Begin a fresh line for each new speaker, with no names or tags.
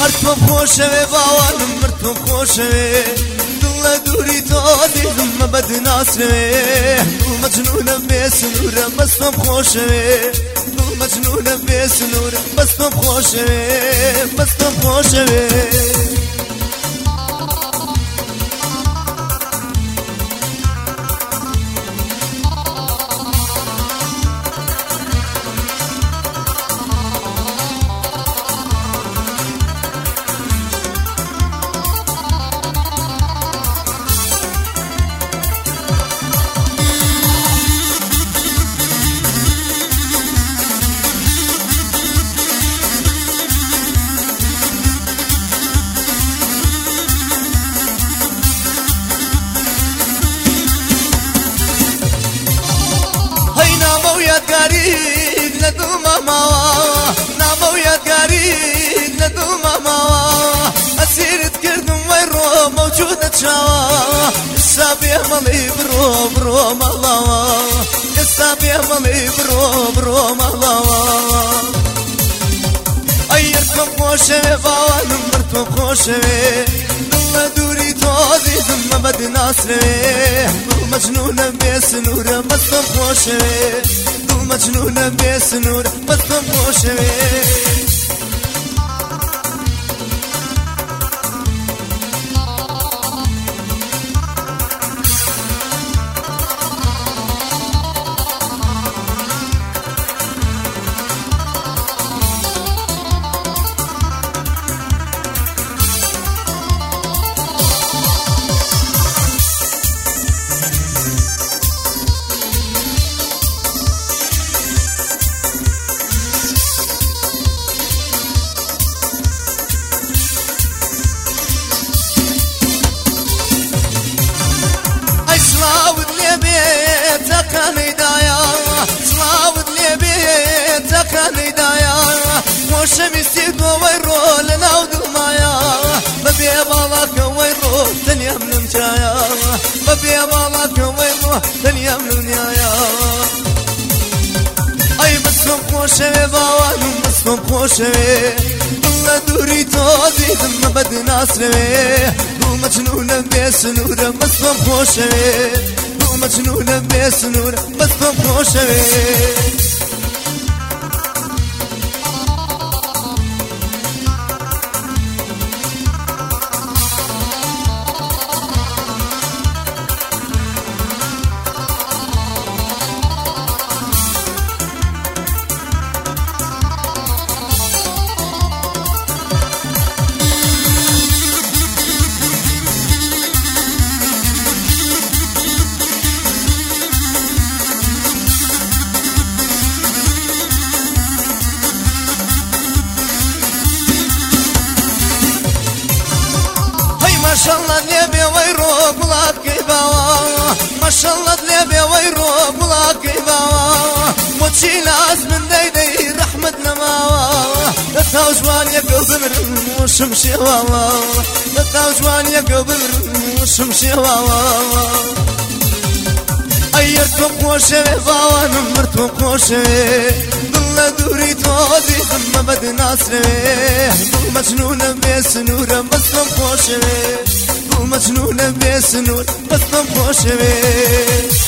تۆ خۆشەوێ باوانم مرد تۆ خۆشەوێ دڵە دووری تۆ دیدممە بەدناسرێ دڵ مەجنونە بێ سنوورە بەس تۆم خۆشەوێ دڵ مەجنونە بێ سنوورە بەس تۆم خۆشەوێ بەس تۆم خۆشەوێ يادگارید لدل ماما نامو يادگارید لدل ماما اسیرت کردم وی رو موجودت شوا اسابی مالی برو برو مالاوا اسابی مالی برو برو مالاوا ایرکم خوشه باوانم مرتم خوشه دل دوری تو دیدم مبد ناسره مجنون بسنوره مستم خوشه مجنونة بسنور بطم خوشوي شمسي دوي رو لنا ودمايا ببي بالك ويرو دنيا من مجايا ببي بالك ويرو دنيا من نيايا اي مسكم خوشوي باوانم مسكم خوشوي دل دوري توزي دم بد ناسري دو مجنون بسنور مسكم خوشوي دو مجنون بسنور مسكم خوشوي ما شاء الله ليبي ويروق بلاك باوا ما شاء الله ليبي ويروق بلاك باوا موتشي لاز من ديدي رحمة نماوا لتاوجوان يا قلب مرموش مشي واوا لتاوجوان يا قلب مرموش مشي واوا ايرتم خوشي باوا نمرتم خوشي دل دوري توزي ثم بد ناسري مجنونة بسنورة بسم خوشي مجنونة بسنور بسم خوشي